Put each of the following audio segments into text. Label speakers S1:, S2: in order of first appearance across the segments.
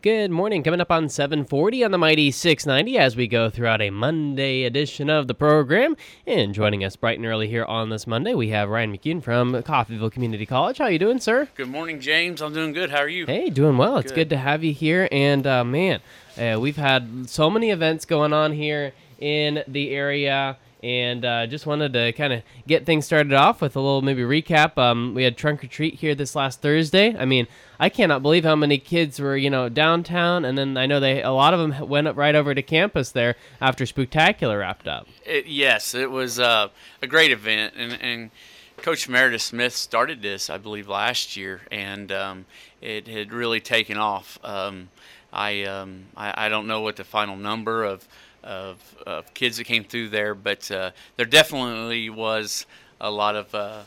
S1: Good morning. Coming up on 740 on the Mighty 690 as we go throughout a Monday edition of the program. And joining us bright and early here on this Monday, we have Ryan McCune from Coffeyville Community College. How you doing, sir?
S2: Good morning, James. I'm doing good. How are you?
S1: Hey, doing well. It's good to have you here. And, we've had so many events going on here in the area. And just wanted to kind of get things started off with a little maybe recap. We had Trunk or Treat here this last Thursday. I mean, I cannot believe how many kids were, downtown. And then I know a lot of them went up right over to campus there after Spooktacular wrapped up.
S2: Yes, it was a great event. And Coach Meredith Smith started this, I believe, last year. And it had really taken off. I don't know what the final number of kids that came through there, but there definitely was a lot of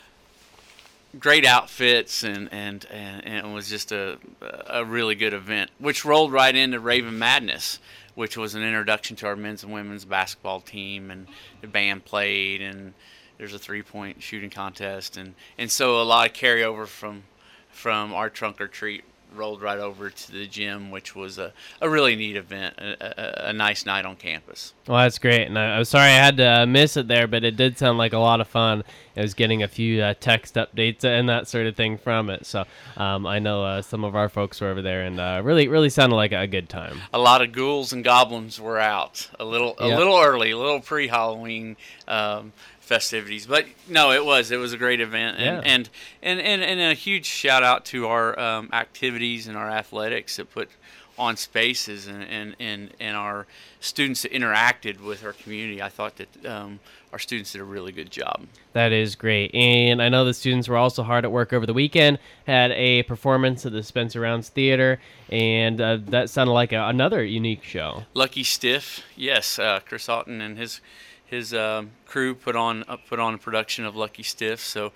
S2: great outfits, and it was just a really good event, which rolled right into Raven Madness, which was an introduction to our men's and women's basketball team, and the band played, and there's a 3-point shooting contest, and so a lot of carryover from our Trunk or Treat rolled right over to the gym, which was a really neat event, a nice night on campus.
S1: Well, that's great, and I'm sorry I had to miss it there, but it did sound like a lot of fun. I was getting a few text updates and that sort of thing from it, so I know some of our folks were over there, and really sounded like a good time.
S2: A lot of ghouls and goblins were out a little early, a little pre-Halloween festivities, but no, it was a great event, and a huge shout out to our activities and our athletics that put on spaces and our students that interacted with our community. I thought that our students did a really good job.
S1: That is great, and I know the students were also hard at work over the weekend. Had a performance at the Spencer Rounds Theater, and that sounded like another unique show.
S2: Lucky Stiff, yes, Chris Otten and his crew put on a production of Lucky Stiff. So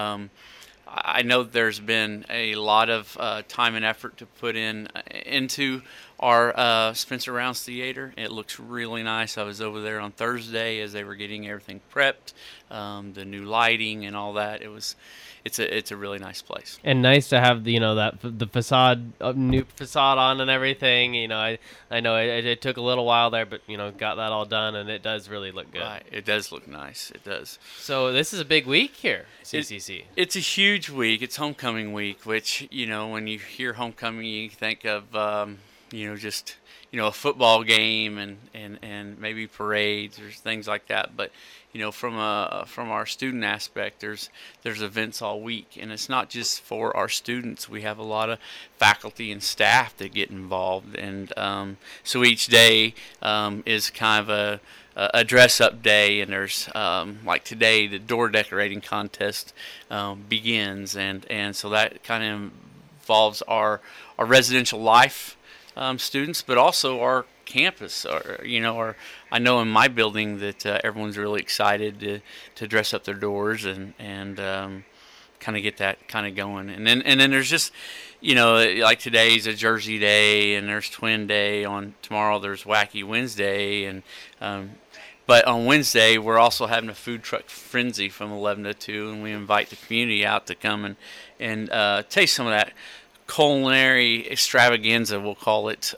S2: I know there's been a lot of time and effort to put into our Spencer Rounds Theater. It looks really nice. I was over there on Thursday as they were getting everything prepped, the new lighting and all that. It's a really nice place.
S1: And nice to have the facade, new facade on and everything. I know it took a little while there, but got that all done, and it does really look good.
S2: Right, it does look nice. It does.
S1: So this is a big week here, CCC.
S2: It's a huge week. It's homecoming week, which when you hear homecoming, you think of just a football game and maybe parades or things like that, but from our student aspect, there's events all week, and it's not just for our students. We have a lot of faculty and staff that get involved, and so each day is kind of a dress-up day, and there's like today the door decorating contest begins, and so that kind of involves our residential life students, but also our campus, or I know in my building that everyone's really excited to dress up their doors and kind of get that kind of going, and then there's just like today's a Jersey Day, and there's Twin Day. On tomorrow there's Wacky Wednesday, and but on Wednesday we're also having a food truck frenzy from 11 to 2, and we invite the community out to come and taste some of that culinary extravaganza, we'll call it,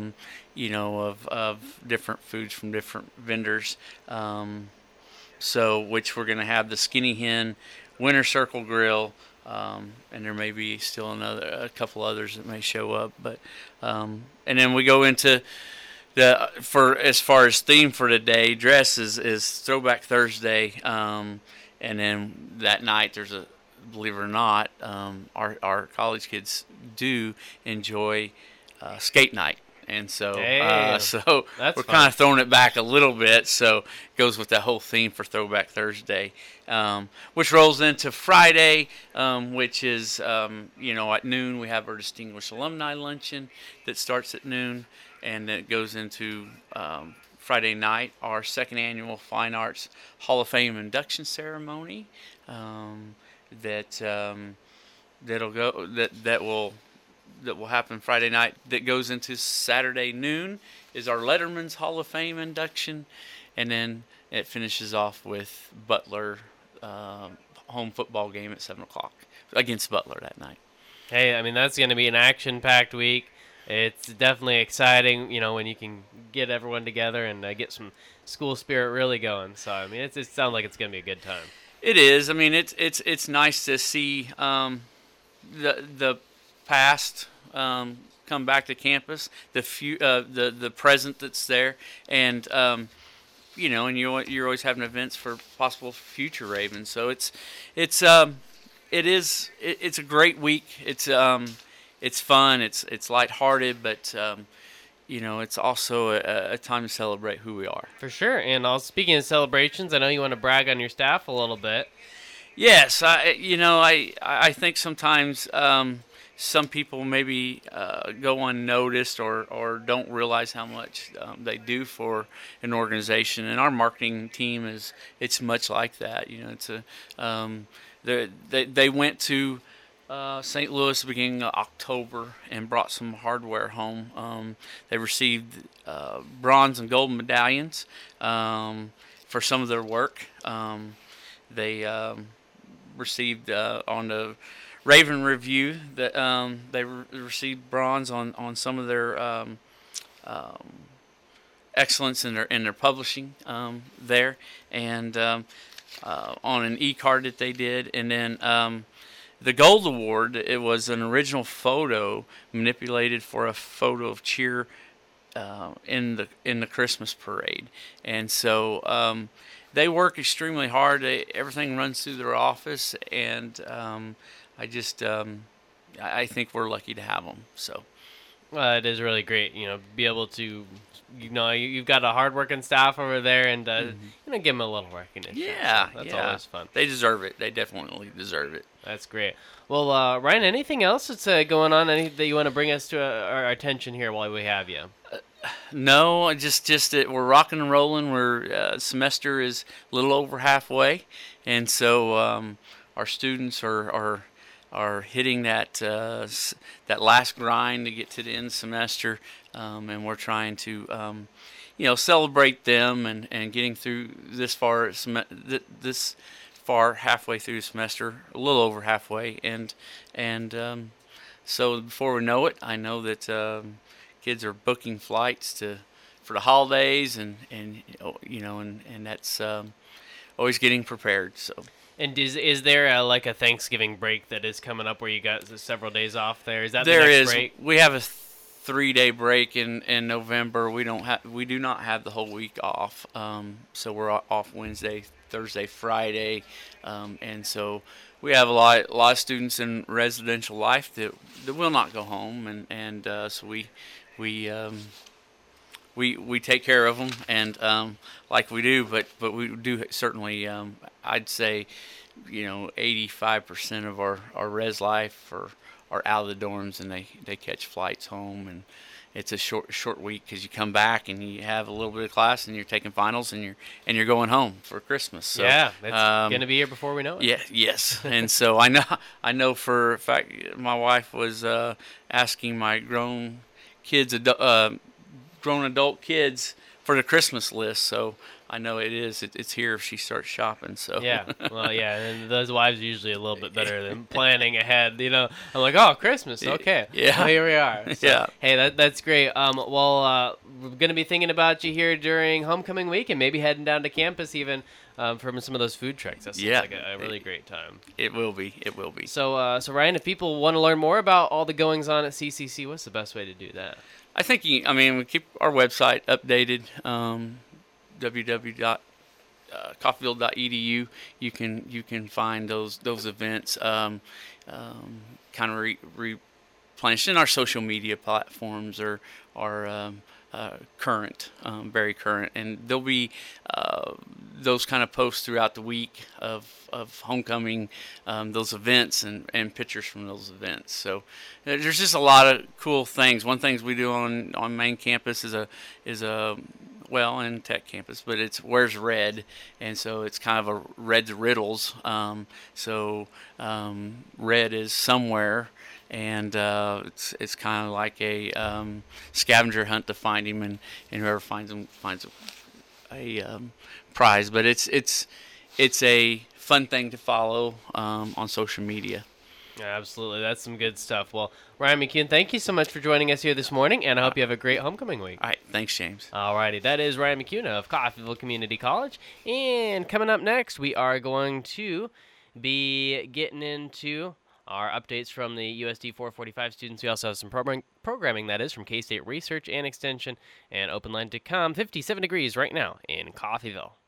S2: of different foods from different vendors. So which we're going to have the Skinny Hen Winter Circle Grill, and there may be still a couple others that may show up, but and then we go into as far as theme for today, dress is Throwback Thursday, and then that night there's believe it or not, our college kids do enjoy skate night, and so we're kind of throwing it back a little bit. So it goes with that whole theme for Throwback Thursday, which rolls into Friday, which is at noon we have our Distinguished Alumni Luncheon that starts at noon, and it goes into Friday night our second annual Fine Arts Hall of Fame induction ceremony. That will happen Friday night. That goes into Saturday noon is our Letterman's Hall of Fame induction, and then it finishes off with Butler home football game at 7:00 against Butler that night.
S1: Hey, I mean, that's going to be an action-packed week. It's definitely exciting, when you can get everyone together and get some school spirit really going. So I mean, it sounds like it's gonna be a good time.
S2: It is. I mean, it's nice to see the past come back to campus, the present that's there, and and you're always having events for possible future Ravens. So it's a great week. It's fun. It's lighthearted, but it's also a time to celebrate who we are.
S1: For sure. And speaking of celebrations, I know you want to brag on your staff a little bit.
S2: Yes, I think sometimes some people maybe go unnoticed or don't realize how much they do for an organization, and our marketing team it's much like that. It's they went to St. Louis beginning of October and brought some hardware home. They received bronze and gold medallions for some of their work. They received on the Raven Review that they received bronze on some of their excellence in their publishing there, and on an e-card that they did, and then the Gold Award, it was an original photo manipulated for a photo of cheer in the Christmas parade, and so they work extremely hard. Everything runs through their office, and I think we're lucky to have them. So.
S1: It is really great, be able to, you've got a hardworking staff over there, and give them a little recognition.
S2: Yeah,
S1: so that's always fun.
S2: They deserve it. They definitely deserve it.
S1: That's great. Well, Ryan, anything else that's going on? Anything that you want to bring us to our attention here while we have you?
S2: No, just that we're rocking and rolling. We're semester is a little over halfway, and so our students are hitting that last grind to get to the end of the semester, and we're trying to celebrate them and getting through this far halfway through the semester, a little over halfway, and so before we know it, I know that kids are booking flights for the holidays, and that's always getting prepared. So.
S1: And is there a Thanksgiving break that is coming up where you got several days off there? Is that
S2: there
S1: the next
S2: is.
S1: break?
S2: We have a 3-day break in November. We do not have the whole week off. So we're off Wednesday, Thursday, Friday, and so we have a lot of students in residential life that will not go home, and so we take care of them, and like we do, but we do certainly. I'd say, 85% of our res life are out of the dorms, and they catch flights home, and it's a short week because you come back and you have a little bit of class, and you're taking finals, and you're going home for Christmas. So,
S1: yeah, it's gonna be here before we know it.
S2: Yeah, yes, and so I know for a fact my wife was asking my grown adult kids for the Christmas list, so I know it's here if she starts shopping. So
S1: yeah, well, yeah, and those wives are usually a little bit better than planning ahead. I'm like, oh, Christmas, okay,
S2: yeah,
S1: well, here we are. So,
S2: yeah,
S1: hey, that's great. Well, we're gonna be thinking about you here during homecoming week, and maybe heading down to campus even for some of those food trucks. That sounds like a really great time.
S2: It will be.
S1: So, Ryan, if people want to learn more about all the goings on at CCC, what's the best way to do that?
S2: I think we keep our website updated. www.coffeyville.edu. You can find those events kind of replenished, and our social media platforms are current, very current, and there'll be those kind of posts throughout the week of homecoming, those events, and pictures from those events. So there's just a lot of cool things. One thing we do on main campus is a well, in Tech campus, but it's Where's Red, and so it's kind of a Red's Riddles. Red is somewhere, and it's kind of like a scavenger hunt to find him, and whoever finds him finds a prize. But it's a fun thing to follow on social media.
S1: Absolutely. That's some good stuff. Well, Ryan McCune, thank you so much for joining us here this morning, and I hope you have a great homecoming week.
S2: All right. Thanks, James.
S1: Alrighty, that is Ryan McCune of Coffeyville Community College. And coming up next, we are going to be getting into our updates from the USD 445 students. We also have some programming that is from K-State Research and Extension, and Open Line to come. 57 degrees right now in Coffeyville.